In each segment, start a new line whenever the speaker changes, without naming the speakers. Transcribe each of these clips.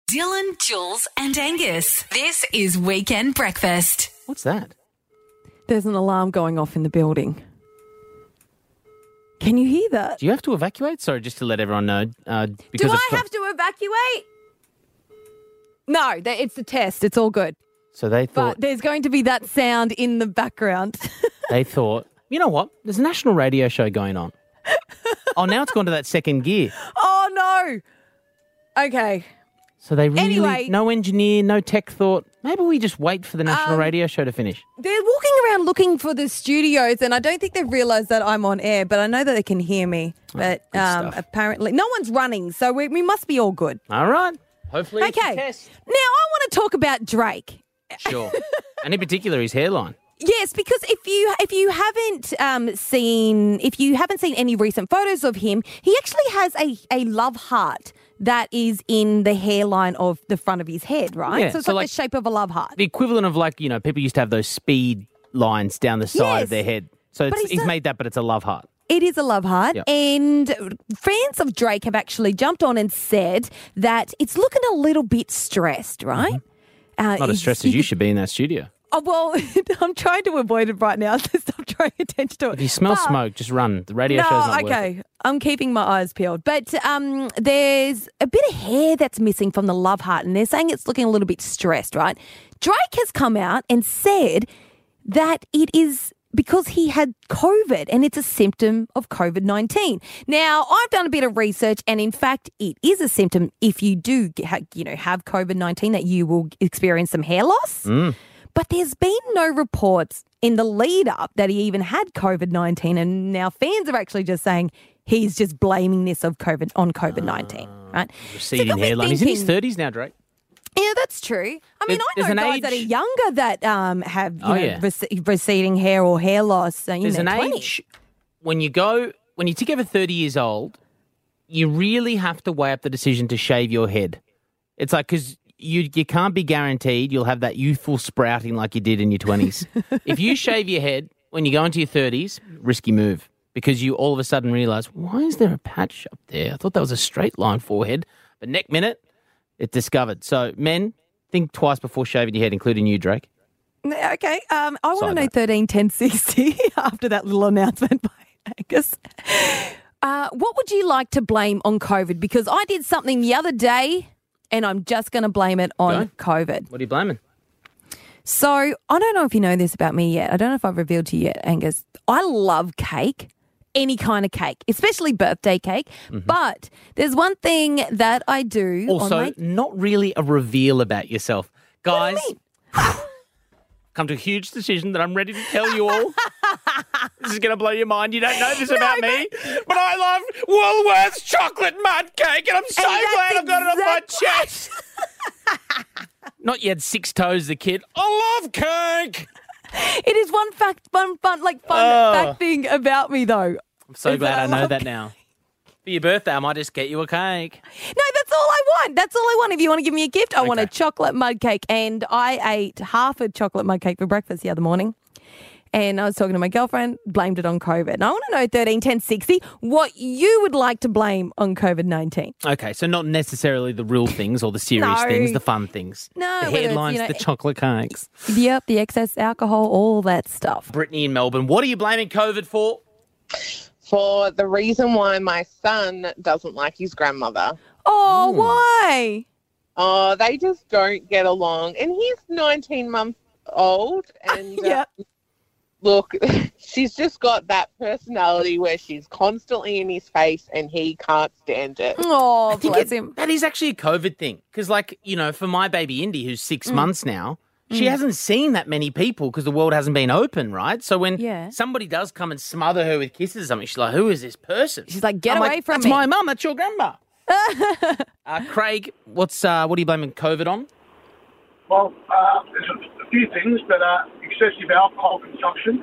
Dylan, Jules and Angus. This is Weekend Breakfast.
What's that?
There's an alarm going off in the building. Can you hear that?
Do you have to evacuate? Sorry, just to let everyone know.
Do I have to evacuate? No, it's the test. It's all good.
So they thought...
But there's going to be that sound in the background.
They thought, you know what? There's a national radio show going on. Oh, now it's gone to that second gear.
Oh, no. Okay.
So they really...
Anyway.
No engineer, no tech thought. Maybe we just wait for the national radio show to finish.
They're walking around looking for the studios, and I don't think they've realised that I'm on air, but I know that they can hear me. But
good stuff.
apparently, no one's running, so we must be all good.
All right. Hopefully it's a
Okay.
test.
Now, I want to talk about Drake.
Sure. And in particular, his hairline.
Yes, because if you haven't seen any recent photos of him, he actually has a love heart that is in the hairline of the front of his head, right?
Yeah,
so it's
so
like
like
the shape of a love heart.
The equivalent of people used to have those speed lines down the side of
Yes.
their head. So
But
he's made that, but it's a love heart.
It is a love heart,
Yep.
and fans of Drake have actually jumped on and said that it's looking a little bit stressed, right?
Not as stressed as you should be in that studio.
Oh, well, I'm trying to avoid it right now, so stop drawing attention to it.
If you smell
But-
smoke, just run. The radio show's not worth it.
okay. I'm keeping my eyes peeled. But there's a bit of hair that's missing from the love heart, and they're saying it's looking a little bit stressed, right? Drake has come out and said that it is because he had COVID and it's a symptom of COVID-19. Now, I've done a bit of research, and in fact, it is a symptom if you do have COVID-19 that you will experience some hair loss. But there's been no reports in the lead up that he even had COVID-19, and now fans are actually just saying he's just blaming this on COVID-19, right?
Receding
So got me
hairline. He's in his
thinking-
30s now, Drake.
Yeah, that's true. I mean, I
There's
know
an
guys
age-
that are younger that have
yeah.
receding hair or hair loss in
There's
their
an
20s.
age when you tick over 30 years old, you really have to weigh up the decision to shave your head. It's like, because you can't be guaranteed you'll have that youthful sprouting like you did in your 20s. If you shave your head when you go into your 30s, risky move, because you all of a sudden realise, why is there a patch up there? I thought that was a straight line forehead. But next minute, it's discovered. So, men, think twice before shaving your head, including you, Drake.
Okay, I want to
Side
know
note.
13 10 60 after that little announcement by Angus. What would you like to blame on COVID? Because I did something the other day, and I'm just going to blame it on COVID.
What are you blaming?
So I don't know if you know this about me yet. I don't know if I've revealed to you yet, Angus. I love cake. Any kind of cake, especially birthday cake. But there's one thing that I do.
Also, not really a reveal about yourself. Guys, come to a huge decision that I'm ready to tell you all. This is going to blow your mind. You don't know this about me. But I love Woolworths chocolate mud cake, and I'm so glad I've got it off my chest. Not you had 6 toes as a kid. I love cake.
It is one fun fact thing about me, though.
I'm so
Is
glad
that
I
I
know
love
that now. For your birthday, I might just get you a cake.
No, that's all I want. That's all I want. If you want to give me a gift, I want a
Okay.
chocolate mud cake. And I ate half a chocolate mud cake for breakfast the other morning. And I was talking to my girlfriend, blamed it on COVID. And I want to know, 13 10 60, what you would like to blame on COVID-19.
Okay, so not necessarily the real things or the serious
No.
things, the fun things.
No,
The
whether it's,
headlines, the chocolate cakes.
Yep, the excess alcohol, all that stuff.
Brittany in Melbourne, what are you blaming COVID for?
For the reason why my son doesn't like his grandmother.
Oh,
Ooh.
why?
Oh, they just don't get along. And he's 19 months old. And
Yeah.
look, she's just got that personality where she's constantly in his face and he can't stand it.
Oh,
think
bless him.
That is actually a COVID thing. Because, for my baby Indy, who's 6 months now, she hasn't seen that many people because the world hasn't been open, right? So when
Yeah.
somebody does come and smother her with kisses or something, she's like, who is this person?
She's like, get
I'm
away from
That's
me.
my mum. That's your grandma. Craig, what are you blaming COVID on?
Well, there's a few things, but excessive alcohol consumption,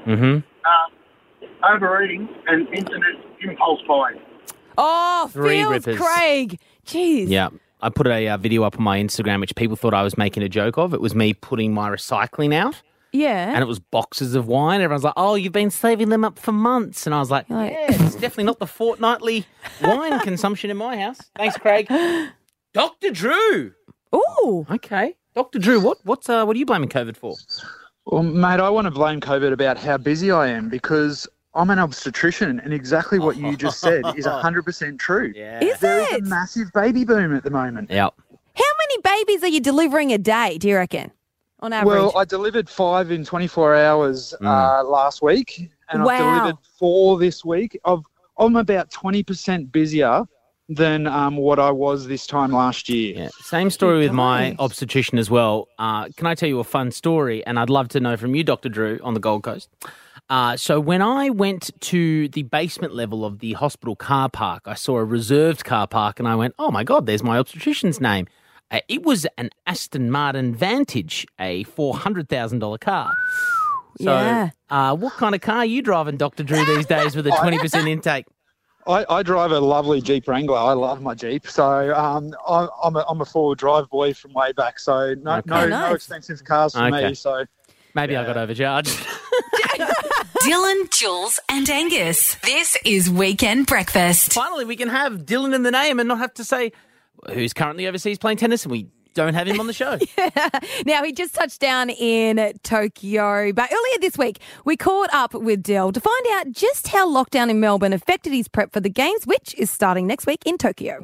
overeating, and internet impulse buying.
Oh,
Three
feels
rippers.
Craig. Jeez.
Yeah. I put a video up on my Instagram, which people thought I was making a joke of. It was me putting my recycling out.
Yeah.
And it was boxes of wine. Everyone's like, oh, you've been saving them up for months. And I was like,
You're like-
yeah, it's definitely not the fortnightly wine consumption in my house. Thanks, Craig. Dr. Drew.
Ooh.
Okay. Dr. Drew, what are you blaming COVID for?
Well, mate, I want to blame COVID about how busy I am because I'm an obstetrician and exactly what you just said is 100% true.
Yeah.
Is
There is
it?
a massive baby boom at the moment.
Yep.
How many babies are you delivering a day, do you reckon, on average?
Well, I delivered 5 in 24 hours last week and
Wow.
I've delivered 4 this week. I'm about 20% busier than what I was this time last year.
Yeah. Same story with my
Nice.
obstetrician as well. Can I tell you a fun story? And I'd love to know from you, Dr. Drew, on the Gold Coast. So when I went to the basement level of the hospital car park, I saw a reserved car park and I went, oh my God, there's my obstetrician's name. It was an Aston Martin Vantage, a $400,000 car. So
Yeah.
what kind of car are you driving, Dr. Drew, these days with a 20% intake?
I drive a lovely Jeep Wrangler. I love my Jeep. So I'm a four-wheel drive boy from way back. So no
Nice.
expensive cars for
Okay.
me. So
Maybe I got overcharged.
Dylan, Jules, and Angus. This is Weekend Breakfast.
Finally, we can have Dylan in the name and not have to say who's currently overseas playing tennis and we don't have him on the show.
Now, he just touched down in Tokyo, but earlier this week, we caught up with Dill to find out just how lockdown in Melbourne affected his prep for the Games, which is starting next week in Tokyo.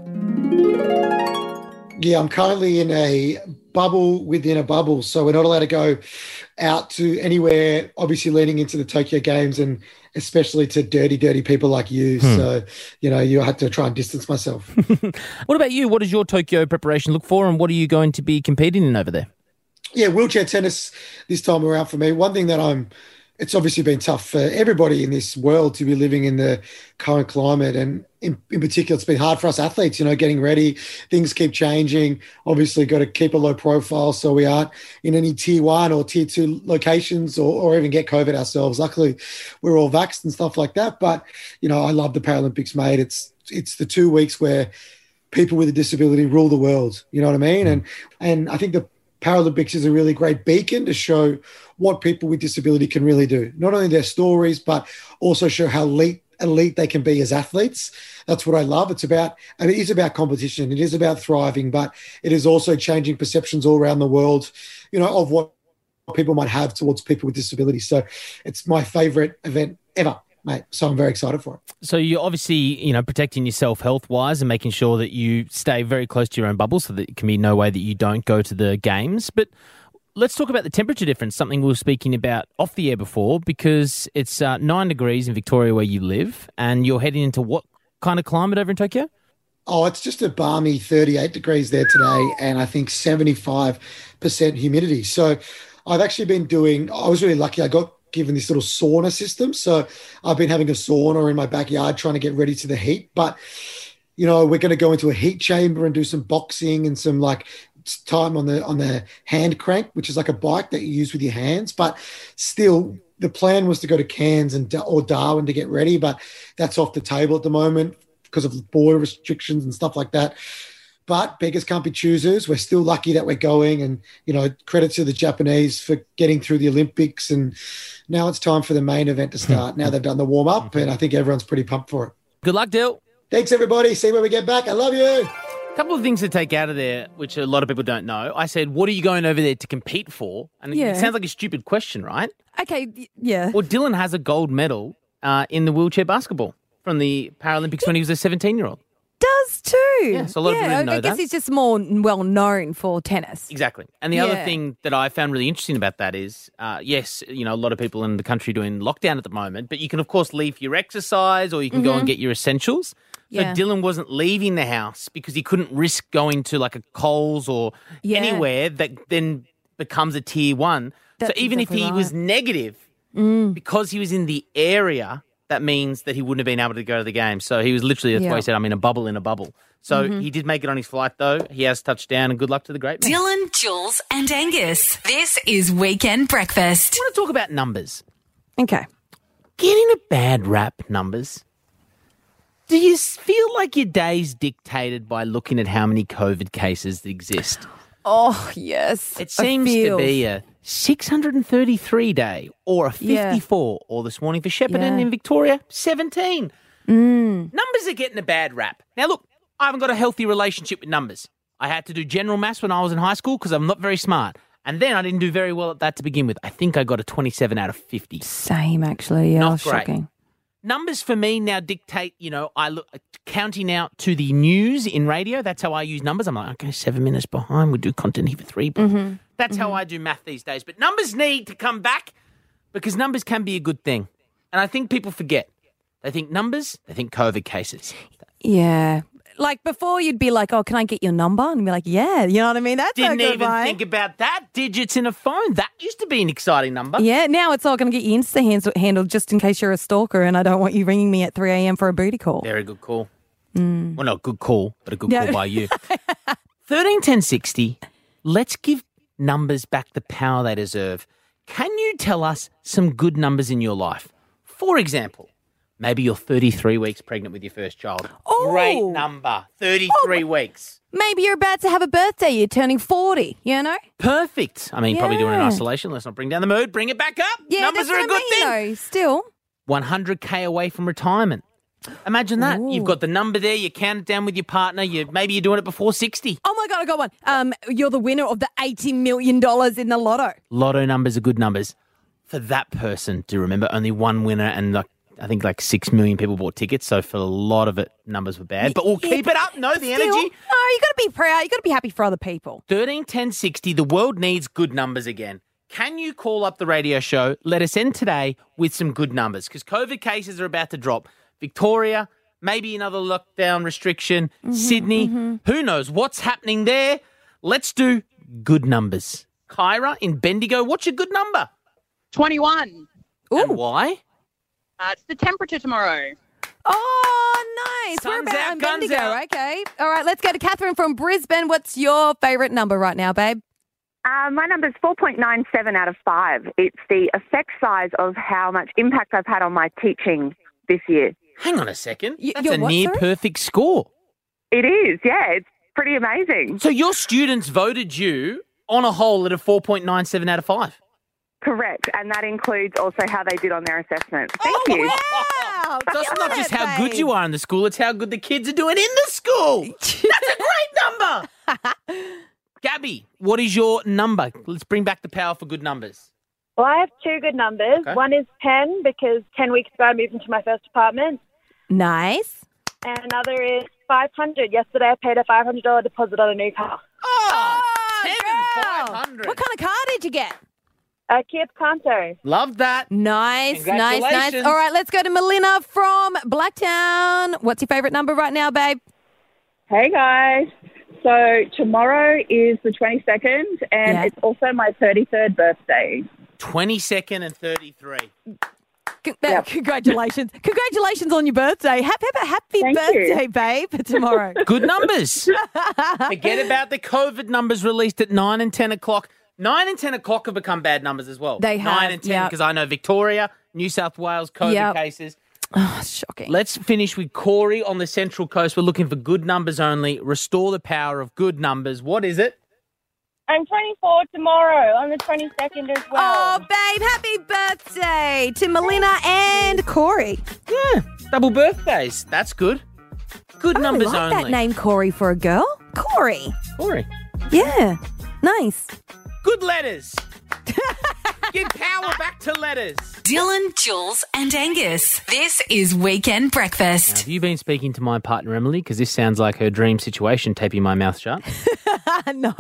Yeah, I'm currently in a bubble within a bubble, so we're not allowed to go out to anywhere, obviously leading into the Tokyo Games and especially to dirty people like you. So, you have to try and distance myself.
What about you? What does your Tokyo preparation look for and what are you going to be competing in over there?
Yeah, wheelchair tennis this time around for me. One thing that it's obviously been tough for everybody in this world to be living in the current climate. And in particular, it's been hard for us athletes, getting ready. Things keep changing. Obviously, got to keep a low profile so we aren't in any tier 1 or tier 2 locations or even get COVID ourselves. Luckily, we're all vaxxed and stuff like that. But, I love the Paralympics, mate. It's the 2 weeks where people with a disability rule the world. You know what I mean? And I think the Paralympics is a really great beacon to show what people with disability can really do. Not only their stories, but also show how elite they can be as athletes. That's what I love. It is about competition. It is about thriving, but it is also changing perceptions all around the world, of what people might have towards people with disabilities. So it's my favorite event ever, mate. So I'm very excited for it.
So you're obviously, protecting yourself health-wise and making sure that you stay very close to your own bubble so that it can be no way that you don't go to the games. But let's talk about the temperature difference, something we were speaking about off the air before, because it's 9 degrees in Victoria where you live, and you're heading into what kind of climate over in Tokyo?
Oh, it's just a balmy 38 degrees there today, and I think 75% humidity. So I've actually I was really lucky. I got given this little sauna system. So I've been having a sauna in my backyard trying to get ready to the heat. But, we're going to go into a heat chamber and do some boxing and some time on the hand crank, which is like a bike that you use with your hands. But still, the plan was to go to Cairns or Darwin to get ready, but that's off the table at the moment because of border restrictions and stuff like that. But beggars can't be choosers. We're still lucky that we're going, and credit to the Japanese for getting through the Olympics. And now it's time for the main event to start. Now they've done the warm up, and I think everyone's pretty pumped for it.
Good luck, Dill.
Thanks, everybody. See where we get back. I love you.
A couple of things to take out of there, which a lot of people don't know. I said, what are you going over there to compete for? And
Yeah.
it sounds like a stupid question, right?
Okay, yeah.
Well, Dylan has a gold medal in the wheelchair basketball from the Paralympics when he was a 17-year-old.
Does too.
Yeah, so a lot of people didn't know
I guess
that.
he's just more well known for tennis.
Exactly. And the other
Yeah.
thing that I found really interesting about that is, yes, a lot of people in the country doing lockdown at the moment, but you can, of course, leave for your exercise or you can go and get your essentials. So
Yeah.
Dylan wasn't leaving the house because he couldn't risk going to like a Coles or
Yeah.
anywhere that then becomes a tier 1.
That's
so even
exactly
if he was negative, because he was in the area, that means that he wouldn't have been able to go to the game. So he was literally, that's why he said, I'm in a bubble in a bubble. So he did make it on his flight, though. He has touched down, and good luck to the great man.
Dylan, Jules, and Angus. This is Weekend Breakfast.
I want to talk about numbers.
Okay.
Getting a bad rap, numbers. Do you feel like your day's dictated by looking at how many COVID cases exist?
Oh, yes.
It seems to be a 633 day or a 54, or this morning for Shepparton in Victoria, 17. Numbers are getting a bad rap. Now, look, I haven't got a healthy relationship with numbers. I had to do general maths when I was in high school because I'm not very smart. And then I didn't do very well at that to begin with. I think I got a 27 out of 50.
Same, actually. Yeah,
Not great.
shocking.
Numbers for me now dictate, I look counting out to the news in radio. That's how I use numbers. I'm like, okay, 7 minutes behind. We do content here for 3. That's how I do math these days. But numbers need to come back because numbers can be a good thing. And I think people forget. They think numbers, they think COVID cases.
Yeah. Like before you'd be like, oh, can I get your number? And be like, yeah, you know what I mean? That's
Didn't
a good
even
one.
think about that. Digits in a phone. That used to be an exciting number.
Yeah, now it's all going to get you Insta-handled just in case you're a stalker and I don't want you ringing me at 3 a.m. for a booty call.
Very good call. Well, not a good call, but a good call by you. 13 10 60. Let's give numbers back the power they deserve. Can you tell us some good numbers in your life? For example, maybe you're 33 weeks pregnant with your first child.
Oh.
Great number. 33 weeks.
Maybe you're about to have a birthday. You're turning 40, you know?
Perfect. I mean, probably doing it in
Yeah.
isolation. Let's not bring down the mood. Bring it back up.
Yeah,
Numbers
that's
are a
what
good
I
thing.
mean, though. Still.
100K away from retirement. Imagine that.
Ooh.
You've got the number there. You count it down with your partner. Maybe you're doing it before 60.
Oh, my God, I got one. You're the winner of the $80 million in the lotto.
Lotto numbers are good numbers. For that person to remember, only one winner and I think 6 million people bought tickets. So for a lot of it, numbers were bad. But we'll keep it up. No, the
Still,
energy.
No, you got to be proud. You got to be happy for other people.
13 10 60. The world needs good numbers again. Can you call up the radio show? Let us end today with some good numbers because COVID cases are about to drop. Victoria, maybe another lockdown restriction. Sydney, who knows what's happening there? Let's do good numbers. Kyra in Bendigo, what's your good number?
21.
And why?
It's the temperature tomorrow.
Oh, nice. We're
Sun's
about
out,
in
guns
Bendigo.
out.
Okay. All right, let's go to Catherine from Brisbane. What's your favourite number right now, babe?
My number's 4.97 out of 5. It's the effect size of how much impact I've had on my teaching this year.
Hang on a second. That's
your
a
what,
near
sorry?
perfect score.
It is, yeah. It's pretty amazing.
So your students voted you on a whole at a 4.97 out of 5.
Correct. And that includes also how they did on their assessment. Thank you.
Wow.
So it's not just how
babe.
good you are in the school, it's how good the kids are doing in the school. That's a great number. Gabby, what is your number? Let's bring back the power for good numbers.
Well, I have 2 good numbers.
Okay.
One is 10 because 10 weeks ago I moved into my first apartment.
Nice.
And another is 500. Yesterday I paid a $500 deposit on a new car.
Oh, 10
girl.
and 500.
What kind of car did you get?
A Kia Picanto.
Love that.
Nice, nice, nice.
Congratulations.
All right, let's go to Melina from Blacktown. What's your favourite number right now, babe?
Hey, guys. So tomorrow is the 22nd, and it's also my 33rd birthday.
22nd and 33.
Congratulations. Congratulations on your birthday. Happy
Thank
birthday,
you.
babe, for tomorrow.
Good numbers. Forget about the COVID numbers released at 9 and 10 o'clock. 9 and 10 o'clock have become bad numbers as well.
They have,
9 and 10
yep.
because I know Victoria, New South Wales, COVID
Yep.
cases.
Oh, shocking.
Let's finish with Corey on the Central Coast. We're looking for good numbers only. Restore the power of good numbers. What is it?
I'm 24 tomorrow on the 22nd as well.
Oh, babe, happy birthday to Melina and Corey.
Yeah, double birthdays. That's good. Good numbers
I like
only.
that name, Corey, for a girl. Corey.
Corey.
Yeah. Nice.
Good letters. Give power back to letters.
Dylan, Jules, and Angus. This is Weekend Breakfast.
Have you been speaking to my partner, Emily? Because this sounds like her dream situation, taping my mouth shut.
No.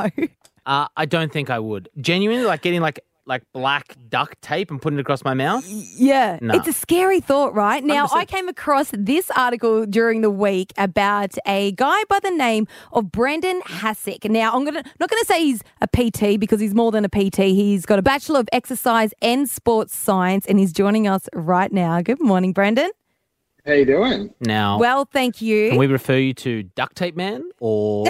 I don't think I would. Genuinely, like getting like black duct tape and putting it across my mouth?
Yeah.
No.
It's a scary thought, right? Now,
100%.
I came across this article during the week about a guy by the name of Brendan Hassick. Now, I'm not going to say he's a PT because he's more than a PT. He's got a Bachelor of Exercise and Sports Science, and he's joining us right now. Good morning, Brendan.
How you doing?
Now,
Well, thank you.
can we refer you to Duct Tape Man or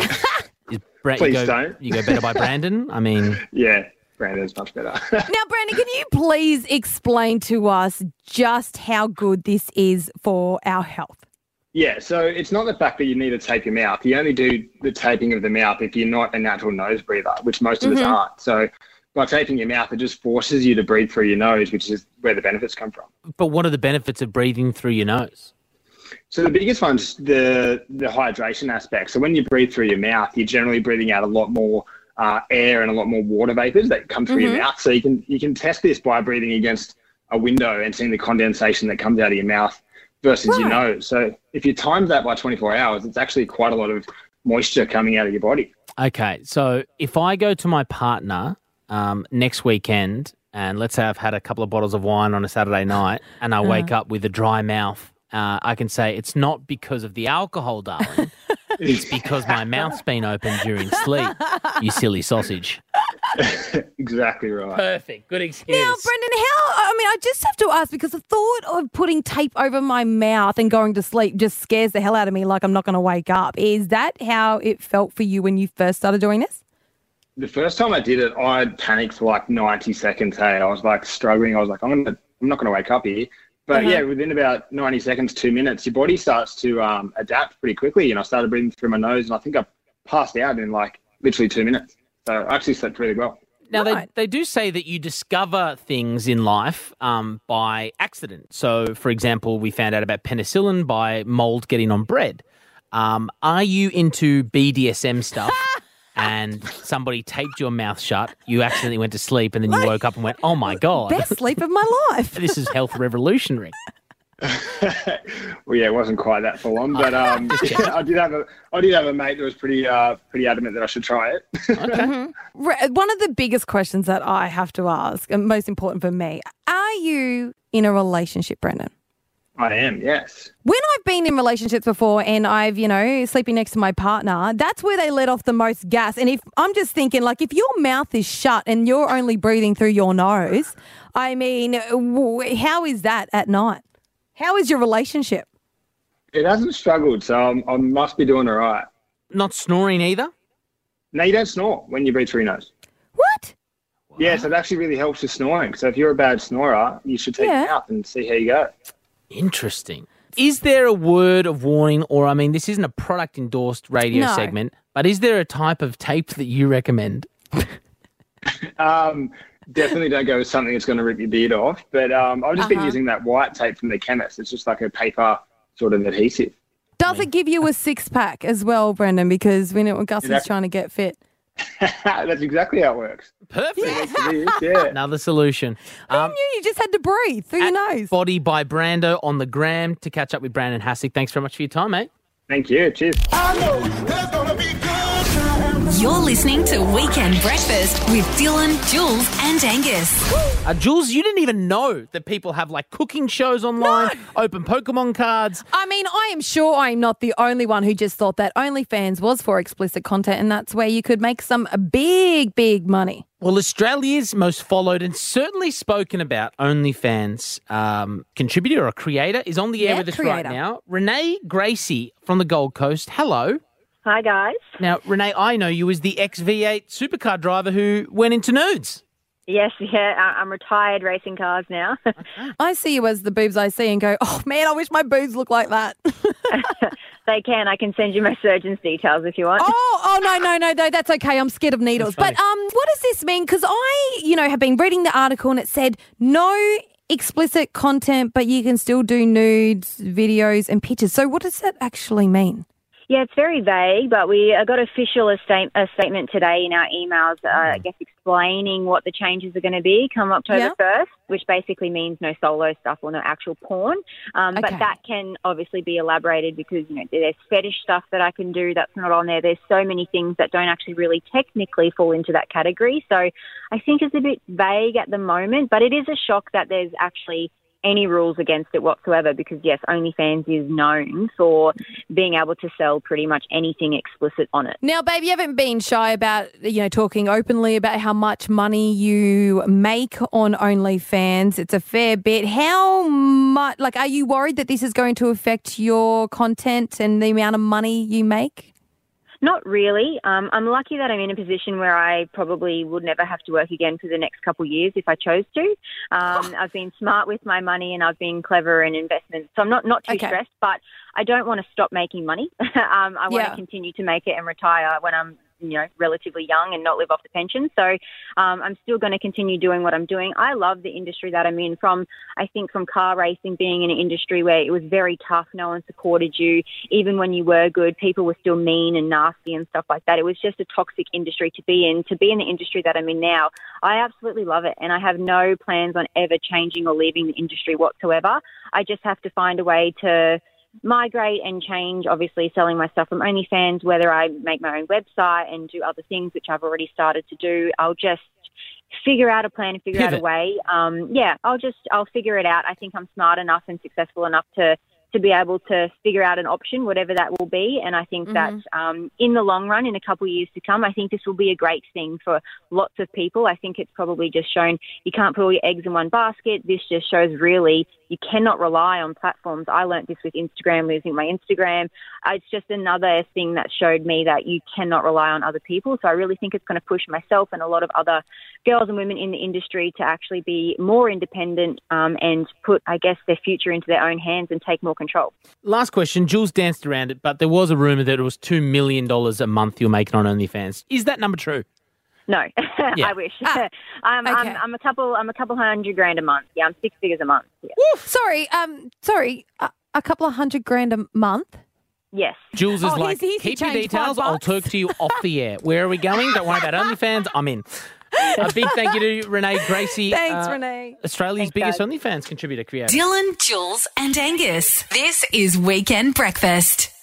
Please don't.
You go better by Brandon? I mean,
Yeah, Brandon's much better.
Now, Brandon, can you please explain to us just how good this is for our health?
Yeah, so it's not the fact that you need to tape your mouth. You only do the taping of the mouth if you're not a natural nose breather, which most of us aren't. So by taping your mouth, it just forces you to breathe through your nose, which is where the benefits come from.
but what are the benefits of breathing through your nose?
So the biggest one's the hydration aspect. So when you breathe through your mouth, you're generally breathing out a lot more air and a lot more water vapors that come through your mouth. So you can test this by breathing against a window and seeing the condensation that comes out of your mouth versus your nose. So if you time that by 24 hours, it's actually quite a lot of moisture coming out of your body.
Okay, so if I go to my partner next weekend, and let's say I've had a couple of bottles of wine on a Saturday night, and I wake up with a dry mouth, I can say it's not because of the alcohol, darling. It's because my mouth's been open during sleep, you silly sausage.
Exactly right.
Perfect. Good excuse.
Now, Brendan, I just have to ask, because the thought of putting tape over my mouth and going to sleep just scares the hell out of me, like I'm not going to wake up. Is that how it felt for you when you first started doing this?
The first time I did it, I panicked for like 90 seconds. Hey, I was like struggling. I was like, I'm not going to wake up here. But yeah, within about 90 seconds, 2 minutes, your body starts to adapt pretty quickly. And I started breathing through my nose, and I think I passed out in like literally 2 minutes. So I actually slept really well.
Now, they do say that you discover things in life by accident. So, for example, we found out about penicillin by mold getting on bread. Are you into BDSM stuff? And somebody taped your mouth shut, you accidentally went to sleep, and then you woke up and went, oh, my God.
Best sleep of my life.
This is health revolutionary.
Well, yeah, it wasn't quite that full on, but I did have a mate that was pretty adamant that I should try it.
Okay.
One of the biggest questions that I have to ask, and most important for me, are you in a relationship, Brendan?
I am, yes.
When I've been in relationships before and I've, sleeping next to my partner, that's where they let off the most gas. And if I'm just thinking, like, if your mouth is shut and you're only breathing through your nose, I mean, how is that at night? How is your relationship?
It hasn't struggled, so I must be doing all right.
Not snoring either?
No, you don't snore when you breathe through your nose.
What?
Yeah, so it actually really helps with snoring. So if you're a bad snorer, you should take it out and see how you go.
Interesting. Is there a word of warning, or, this isn't a product-endorsed radio segment, but is there a type of tape that you recommend?
Definitely don't go with something that's going to rip your beard off. But I've just been using that white tape from the chemist. It's just like a paper sort of adhesive.
Does it give you a six-pack as well, Brendan? Because we know what Gus is trying to get fit.
That's exactly how it works.
Perfect.
Yeah.
Another solution.
Who knew you just had to breathe through your nose?
Body by Brando on the gram to catch up with Brandon Hassick. Thanks very much for your time, mate.
Thank you. Cheers.
You're listening to Weekend Breakfast with Dylan, Jules and Angus.
Jules, you didn't even know that people have like cooking shows online, open Pokemon cards.
I am sure I'm not the only one who just thought that OnlyFans was for explicit content and that's where you could make some big, big money.
Well, Australia's most followed and certainly spoken about OnlyFans contributor or creator is on the air with us right now. Renee Gracie from the Gold Coast. Hello.
Hi, guys.
Now, Renee, I know you as the ex-V8 supercar driver who went into nudes.
Yes, I'm retired racing cars now.
I see you as the boobs I see and go, oh, man, I wish my boobs looked like that.
They can. I can send you my surgeon's details if you want.
No, that's okay. I'm scared of needles. But what does this mean? Because I, have been reading the article and it said no explicit content, but you can still do nudes, videos and pictures. So what does that actually mean?
Yeah, it's very vague, but we got a statement today in our emails, explaining what the changes are going to be come October 1st, which basically means no solo stuff or no actual porn. But that can obviously be elaborated because, there's fetish stuff that I can do that's not on there. There's so many things that don't actually really technically fall into that category. So I think it's a bit vague at the moment, but it is a shock that there's actually any rules against it whatsoever because, yes, OnlyFans is known for being able to sell pretty much anything explicit on it.
Now, babe, you haven't been shy about, talking openly about how much money you make on OnlyFans. It's a fair bit. How much, are you worried that this is going to affect your content and the amount of money you make?
Not really. I'm lucky that I'm in a position where I probably would never have to work again for the next couple of years if I chose to. I've been smart with my money and I've been clever in investments. So I'm not too stressed, but I don't want to stop making money. I want to continue to make it and retire when I'm relatively young and not live off the pension. So I'm still going to continue doing what I'm doing. I love the industry that I'm in, from car racing being in an industry where it was very tough. No one supported you. Even when you were good, people were still mean and nasty and stuff like that. It was just a toxic industry to be in. To be in the industry that I'm in now, I absolutely love it. And I have no plans on ever changing or leaving the industry whatsoever. I just have to find a way to migrate and change, obviously selling my stuff from OnlyFans, whether I make my own website and do other things, which I've already started to do. I'll just figure out a plan and figure out a way. I'll figure it out. I think I'm smart enough and successful enough to be able to figure out an option, whatever that will be. And I think that in the long run, in a couple of years to come, I think this will be a great thing for lots of people. I think it's probably just shown you can't put all your eggs in one basket. This just shows really you cannot rely on platforms. I learned this with Instagram, losing my Instagram. It's just another thing that showed me that you cannot rely on other people. So I really think it's going to push myself and a lot of other girls and women in the industry to actually be more independent and put, I guess, their future into their own hands and take more control.
Last question. Jules danced around it, but there was a rumour that it was $2 million a month you're making on OnlyFans. Is that number true?
No, I wish. I'm a couple $100,000 a month. Yeah, I'm 6 figures a month. Yeah.
Sorry, a couple of $100,000 a month?
Yes.
Jules is like, keep your details. I'll talk to you off the air. Where are we going? Don't worry about OnlyFans. I'm in. A big thank you to Renee Gracie.
Thanks, Renee.
Australia's biggest OnlyFans contributor, creator.
Dylan, Jules and Angus. This is Weekend Breakfast.